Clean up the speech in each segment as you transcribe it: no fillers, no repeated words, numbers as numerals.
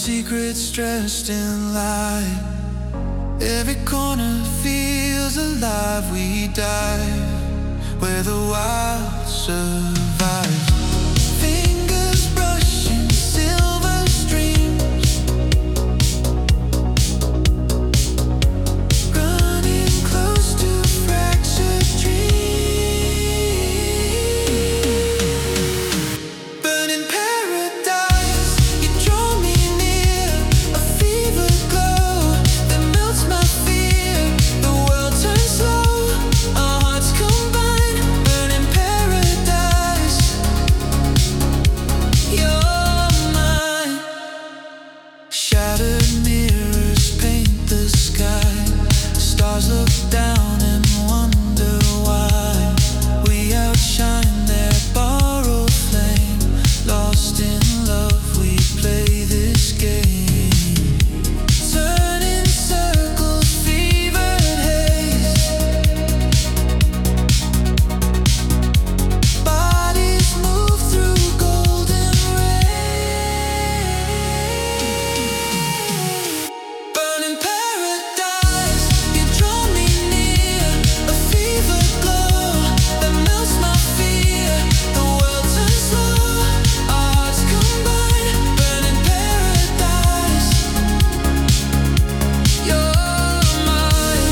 secrets dressed in light. Every corner feels alive. We dive where the wild survives. Fingers brushing silver streams, running close to fractured dreams. Burning paradise, you draw me near. A fever glow that melts my fear. The world turns slow, our hearts combine. Burning paradise, you're mine. Shattered mirrors paint the sky. Stars look down and wonder why. We outshine their borrowed flame. Lost in love, we play this game. Turning circles, fevered haze. Bodies move through golden rays. Burning paradise, you draw me near. A fever glow that melts my fear. The world turns slow, our hearts combine. Burning paradise, you're mine.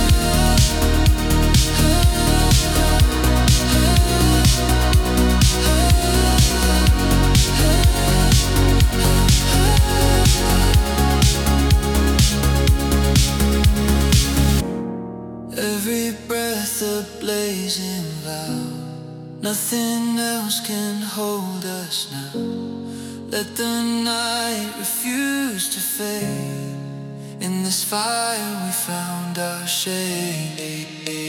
Every breath a blazing vow. Nothing else can hold us now. Let the night refuse to fade. In this fire we found our shade.